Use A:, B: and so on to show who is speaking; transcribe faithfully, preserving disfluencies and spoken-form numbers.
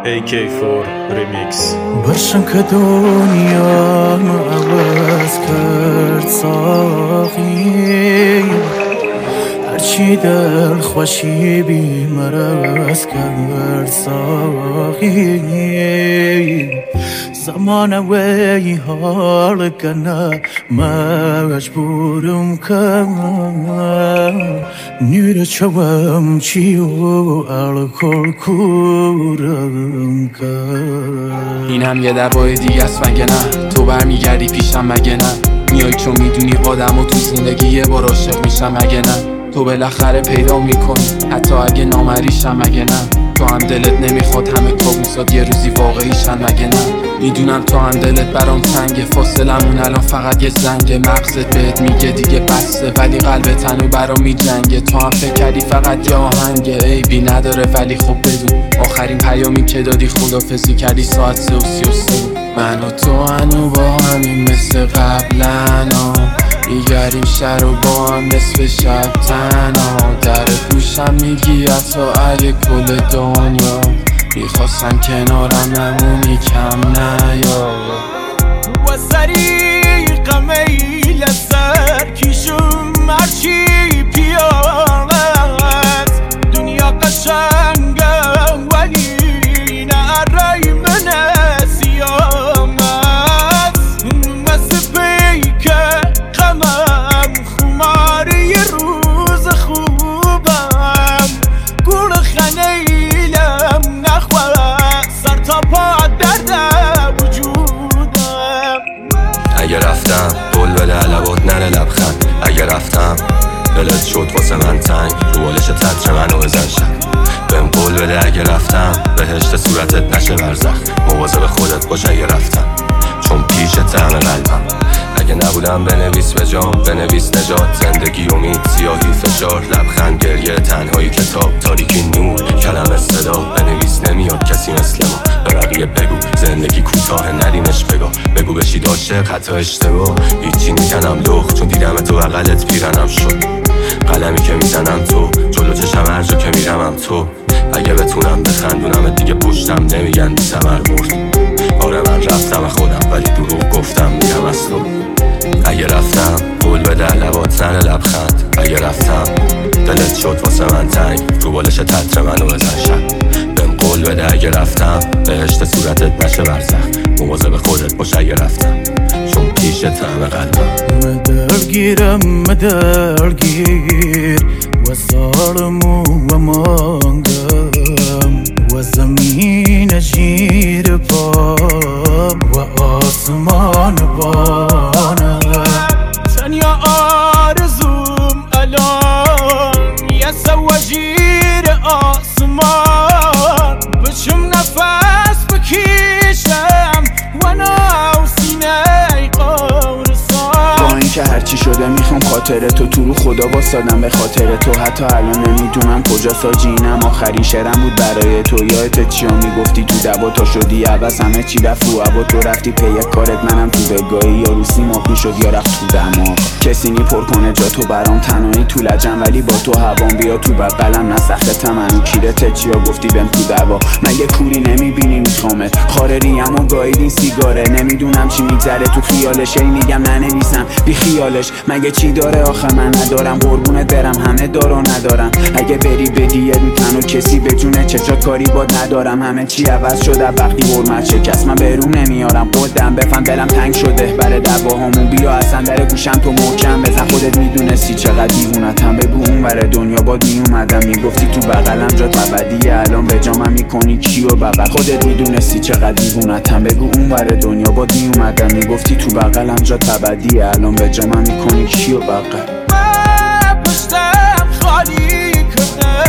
A: ای کی فور ریمیکس.
B: باشم که دنیا عوض کرد ساقی، هرچی دل خوشی بی مرز کرد ساقی. زمان وی حال کنه مجبورم کنم، نیره چوم چی و الکل کورم کنم.
C: این هم یه دبای دیگه است مگه نه؟ تو برمیگردی پیشم مگه نه؟ میای چون میدونی آدم و تو زندگی یه بار عاشق میشم مگه نه؟ تو بالاخره پیدا میکنی حتی اگه نامریشم مگه نه؟ تو هم دلت نمیخواد همه کابوسات یه روزی واقعیشن مگه نه؟ میدونم تو هم دلت برام تنگه، فاصلمون الان فقط یه زنگه. مغزت بهت میگه دیگه بسته ولی قلبت هنو برام میجنگه. تو هم فکر کردی فقط یه آهنگه، عیبی نداره ولی خب بدون آخرین پیامی که دادی خدافظی کردی ساعت سه و سی و سه. من و تو هنو با همین مثل قبلنا میگریم شهر و با هم نصف شب تنها. در گوشم میگی حتی اگه کل دنیا میخواستم کنارم نمونی کم نیا.
B: و سریق میل سر کشم هرچی پیالت. دنیا قشنگه ولی نه رای من سیامت. مثل پیک غمم خماری روز خوبم. گل خنیلم نخواه سر تا پا درد وجودم.
D: اگه رفتم قول بده لبات نره لبخند. اگه رفتم دلت شد واسه من تنگ، رو بالش تتر منو بزن شد. بهم قول بده اگه رفتم بهشت صورتت نشه برزخ. مواظب خودت باش اگه رفتم چون پیش طعم قلبم. اگه نبودم بنویس به جام، بنویس نجات، زندگی امید، سیاهی فشار، لبخند گریه، تنهایی کتاب، تاریکی نور، کلمه صدا. بنویس نمیاد کسی مثل ما، به بقیه بگو زندگی کوتاه ندیمش بگاه. بگو بشید عاشق حتی اشتباه، هیچی میکنم لخ چون دیدم تو بغلت پیرنم شد. قلمی که میزنم تو، جلو چشم هر جا که میرمم تو. اگه بتونم بخندونم دیگه پشتم نمیگن بی ثمر مرد. آره من رفتم خودم ولی دروغ گفتم میرم از تو. اگه رفتم قول بده لبات نره لبخند. اگه رفتم دلت شد واسه من تنگ، رو بالش تتر منو بزن شد. بهم قول بده اگه رفتم بهشت صورتت نشه برزخ. مواظب خودت باش اگه رفتم چون پیش طعم قلبم.
B: مدرگیرم مدرگیر و ظالم و مانگم و زمین زیر پام و آسمان بانم. تنیا آرزوم الان یه سوجیر آسمان. بچم نفس بکشم و ناو سینه قرصان. با اینکه هرچی شده میخوام خاطر تو، تو رو خدا واسادم به خاطر تو. حتی الان نمیدونم کجا ساجینم، آخرین شعرم بود برای تو. یادت چیا میگفتی تو دوا تا شدی عوض همه چی رفت رو هوا. تو رفتی پی کارت منم تو بگاهی، یا رو سیماپی شد یا رفت تو دماغ. کسی نی پر کنه جا تو برام تنهایی تو لجم ولی با تو هوام. بیا تو بغلم نسختم منو کیرت چیا گفتی بهم تو دوا. مگه کوری نمیبینی میخوامت خاره ریم و گاییدین سیگاره. نمیدونم چی میگذره تو خیالش، ای میگم ننویسم بی خیالش. مگه چی داره آخه من ندارم، قربونت برم همه دارو ندارم. اگه بری بدی یه تنو کسی به جونه چشات کاری باد ندارم. همه چی عوض شده وقتی حرمت شکست من برون نمیارم. خودم بفهم دلم تنگ شده برای دعواهامون. بیا اصلا در گوشم تو محکم بزن. خودت میدونستی چقدر دیوونتم، بگو اون ور دنیا باد میومدم. میگفتی تو بغلم جات ابدیه، الان به جامم میکنی کیو بغل. خودت میدونستی چقدر دیوونتم، بگو اون ور دنیا باد میومدم. میگفتی تو بغلم جات ابدیه، الان به جامم میکنی کیو بغل. پشتم خالی کنه